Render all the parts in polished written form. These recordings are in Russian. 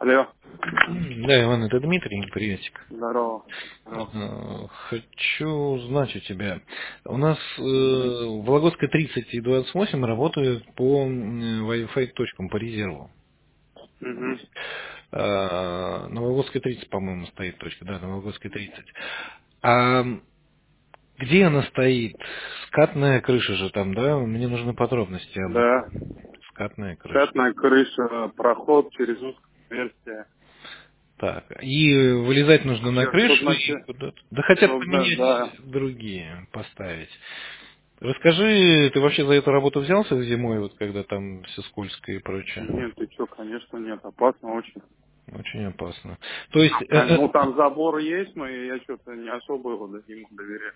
Алло. Да, Иван, это Дмитрий, приветик. Здорово. Здорово. Хочу узнать у тебя. У нас Мгм. в Вологодской 30 и 28 работают по Wi-Fi точкам, по резерву. Мгм. На Вологодской 30, по-моему, стоит точка, да, на Вологодской 30. А где она стоит? Скатная крыша же там, да? Мне нужны подробности об этом. Да. Скатная крыша. Пятная крыша, проход через узкое отверстие. Так, и вылезать нужно на Сейчас, чтобы крышу и куда-то. Да хотя бы поменять да. другие, поставить. Расскажи, ты вообще за эту работу взялся зимой, вот когда там все скользко и прочее? Нет, ты что, конечно, нет. Опасно очень. Очень опасно. То есть, Ну, там забор есть, но я что-то не особо его ему доверяю.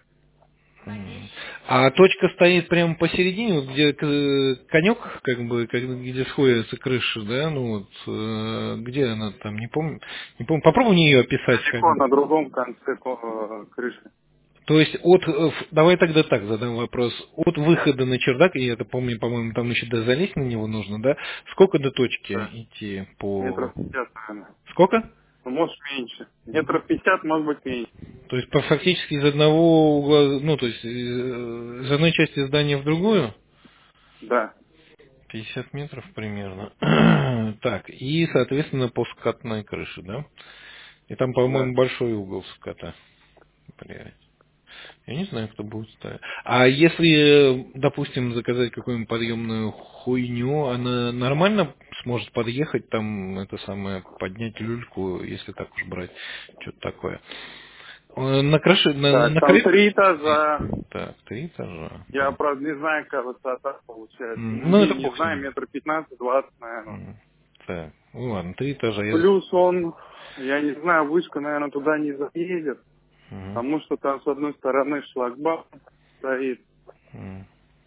а точка стоит прямо посередине, вот где конек, как бы, где сходятся крыши, да, ну вот, где она там, не помню, попробуй мне ее описать, как Далеко бы. на другом конце крыши. То есть давай тогда так задам вопрос, от выхода на чердак, и это помню, по-моему, там еще до залезть на него нужно, да, сколько до точки Да. идти по... Метров 50, наверное. Сколько? Ну, может, меньше. Метров 50, может быть, меньше. То есть фактически из одного угла, ну, то есть из одной части здания в другую? Да. 50 метров примерно. Так, и, соответственно, по скатной крыше, да? И там, Да. по-моему, большой угол ската. Блядь. Я не знаю, кто будет ставить. А если, допустим, заказать какую-нибудь подъемную хуйню, она нормально сможет подъехать, там, это самое, поднять люльку, если так уж брать, что-то такое. На крыше, Так, на там крыше? 3 этажа. Так, 3 этажа. Я, правда, не знаю, какая высота получается. Ну, это Не бог с знаю, ним. метр 15-20, наверное. Так, ну ладно, 3 этажа. Плюс он, я не знаю, вышка, наверное, туда не заедет, Мгм. потому что там с одной стороны шлагбаум стоит, Мгм.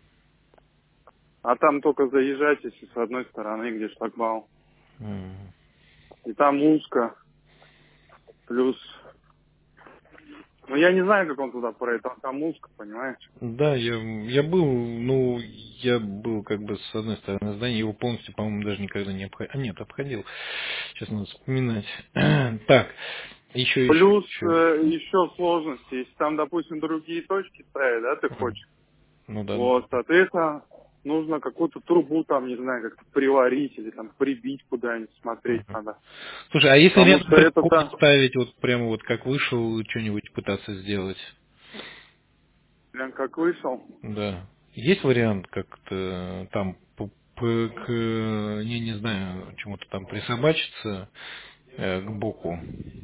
а там только заезжать, если с одной стороны, где шлагбаум. Мгм. И там узко, плюс... Ну, я не знаю, как он туда проедет, там узко, понимаешь? Да, я был как бы с одной стороны здания, его полностью, по-моему, даже никогда не обходил. А нет, обходил. Сейчас надо вспоминать. Так, еще. Плюс еще сложности, если там, допустим, другие точки стоят, да, ты хочешь? Ну да. Вот, соответственно, нужно какую-то трубу там, не знаю, как-то приварить или там прибить куда-нибудь, смотреть надо. Слушай, а если Потому рядом что это прикол там, ставить, вот прямо вот как вышел, что-нибудь пытаться сделать? прям как вышел, Да. Есть вариант как-то там не знаю, чему-то там присобачиться к боку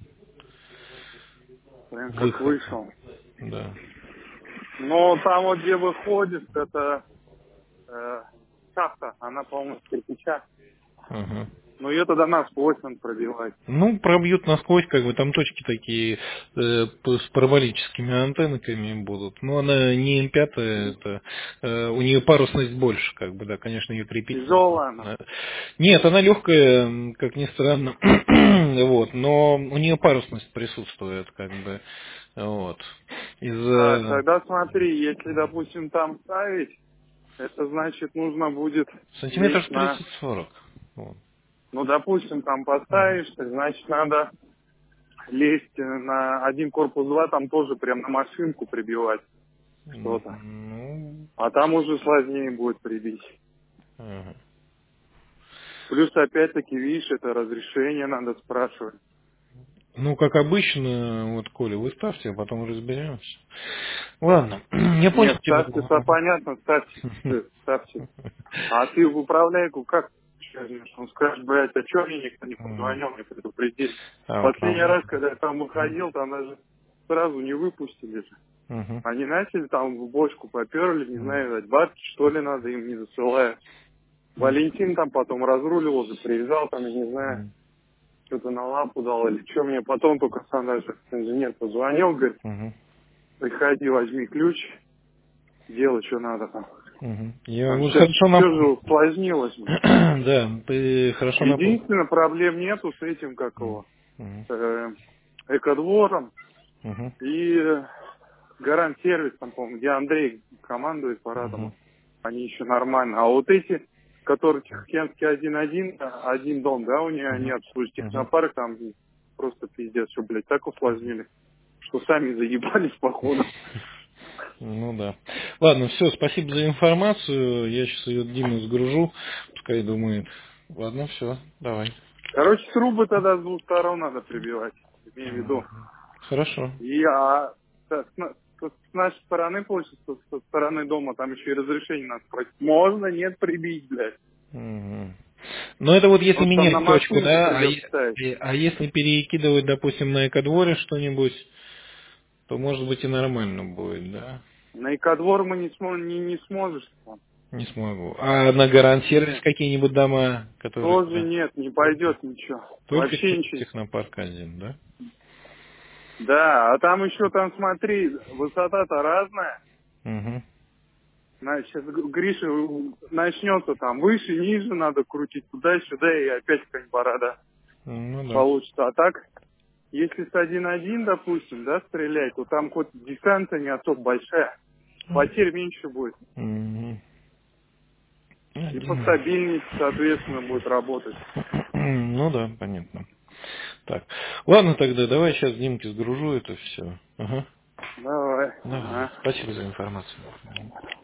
прям как выхода. вышел. Да. Но там вот где выходишь, это э, шахта, она, по-моему, из кирпича. Ага. Но ее тогда насквозь надо пробивать. Ну, пробьют насквозь, как бы там точки такие с параболическими антеннами будут. Но она не М5, это у нее парусность больше, как бы, да, конечно, ее крепить. Тяжелая она. Нет, она легкая, как ни странно, вот, но у нее парусность присутствует, как бы, вот. Так, Из тогда смотри, если, допустим, там ставить, это значит нужно будет сантиметров лезть на... 30-40. Вот. Ну, допустим, там Мгм. поставишь, так значит надо лезть на один корпус 2, там тоже прям на машинку прибивать что-то. Ну, А там уже сложнее будет прибить. ага. Плюс, опять-таки, видишь, это разрешение надо спрашивать. Ну, как обычно, вот, Коля, вы ставьте, а потом разберемся. Ладно, я понял Нет, тебя. ставьте-то понятно, ставьте. А ты в управляйку как чернешь? Он скажет, блядь, а чё мне никто не позвонил, не предупредил? А, Последний управляю. раз, когда я там выходил, там даже сразу не выпустили же. Мгм. Они начали там в бочку поперли, не Мгм. знаю, бабки что ли надо, им не засылают. Валентин там потом разруливал, же приезжал там, я не знаю, Мгм. что-то на лапу дал или что. Мне потом только сам даже инженер позвонил, говорит, Мгм. приходи, возьми ключ, делай, что надо там. Мгм. Я Там вот сейчас хорошо все же напомнил. усложнилось. Да, ты хорошо напомнил. Единственное, проблем нету с этим, как Мгм. его, Мгм. экодвором Мгм. и гарант-сервис, там, по-моему, где Андрей командует парадом, Мгм. они еще нормально. А вот эти который Тихоокеанский 1-1, один дом, да, у нее нет, слушай, технопарк там просто пиздец, что, блядь, так усложнили, что сами заебались, походу. Ну да. Ладно, все, спасибо за информацию. Я сейчас ее Диму сгружу, пускай думает. Ладно, все, давай. Короче, срубы тогда с двух сторон надо прибивать, имею в виду. Хорошо. И с нашей стороны, получится, со стороны дома, там еще и разрешение надо спросить. Можно, нет, прибить, блядь. Мгм. Но это вот если Вот там на менять точку, машинке да, придется ставить. а если перекидывать, допустим, на экодворе что-нибудь, то может быть и нормально будет, да? На экодвор мы не сможешь. Не смогу. А на гарантировать Нет. какие-нибудь дома, которые... Тоже нет, не пойдет ничего. Только Вообще ничего. технопарк один, да? Да, а там еще, там смотри, высота-то разная. Угу. Значит, сейчас Гриша начнется там выше, ниже, надо крутить туда-сюда, и опять какая-нибудь борода Ну да. получится. А так, если с 1-1, допустим, да, стрелять, то там хоть дистанция не особо большая, потерь меньше будет. Мгм. И Один. постабильнее, соответственно, будет работать. Ну да, понятно. Так. Ладно тогда, давай сейчас Димке сгружу это все. Ага. Давай. Давай. Ага. Спасибо за информацию.